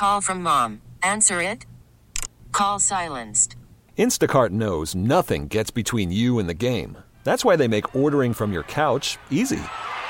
call from mom. Answer it. Call silenced. Instacart knows nothing gets between you and the game. That's why they make ordering from your couch easy.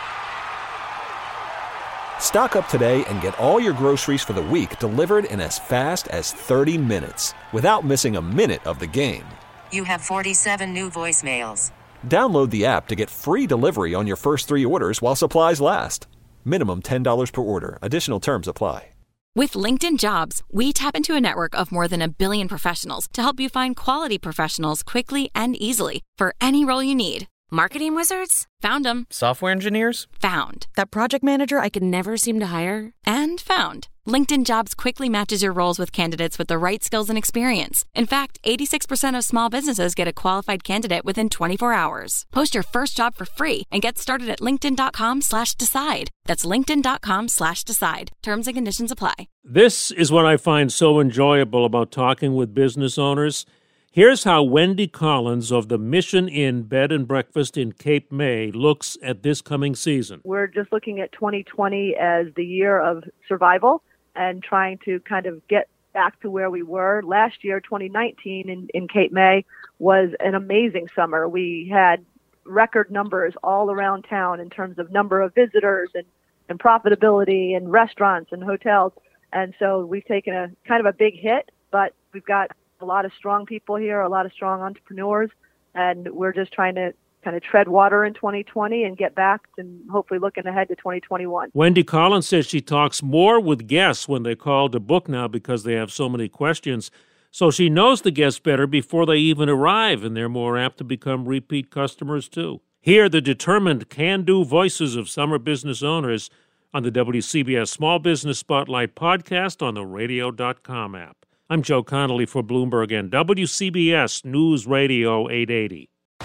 Stock up today and get all your groceries for the week delivered in as fast as 30 minutes without missing a minute of the game. You have 47 new voicemails. Download the app to get free delivery on your first 3 orders while supplies last. Minimum $10 per order. Additional terms apply. With LinkedIn Jobs, we tap into a network of more than 1 billion professionals to help you find quality professionals quickly and easily for any role you need. Marketing wizards? Found them. Software engineers? Found. That project manager I could never seem to hire? And found. LinkedIn Jobs quickly matches your roles with candidates with the right skills and experience. In fact, 86% of small businesses get a qualified candidate within 24 hours. Post your first job for free and get started at linkedin.com/decide. That's linkedin.com/decide. Terms and conditions apply. This is what I find so enjoyable about talking with business owners. Here's how Wendy Collins of the Mission Inn Bed and Breakfast in Cape May looks at this coming season. We're just looking at 2020 as the year of survival and trying to kind of get back to where we were. Last year, 2019, in Cape May was an amazing summer. We had record numbers all around town in terms of number of visitors and profitability and restaurants and hotels. And so we've taken a kind of a big hit, but we've got a lot of strong people here, a lot of strong entrepreneurs, and we're just trying to kind of tread water in 2020 and get back and hopefully looking ahead to 2021. Wendy Collins says she talks more with guests when they call to book now because they have so many questions. So she knows the guests better before they even arrive, and they're more apt to become repeat customers too. Hear the determined can-do voices of summer business owners on the WCBS Small Business Spotlight podcast on the radio.com app. I'm Joe Connolly for Bloomberg and WCBS News Radio 880.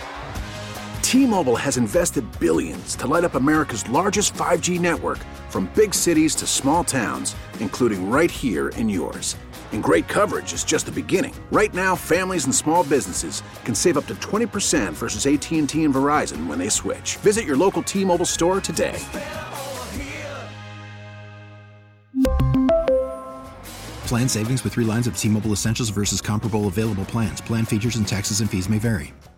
T-Mobile has invested billions to light up America's largest 5G network, from big cities to small towns, including right here in yours. And great coverage is just the beginning. Right now, families and small businesses can save up to 20% versus AT&T and Verizon when they switch. Visit your local T-Mobile store today. Plan savings with 3 lines of T-Mobile Essentials versus comparable available plans. Plan features and taxes and fees may vary.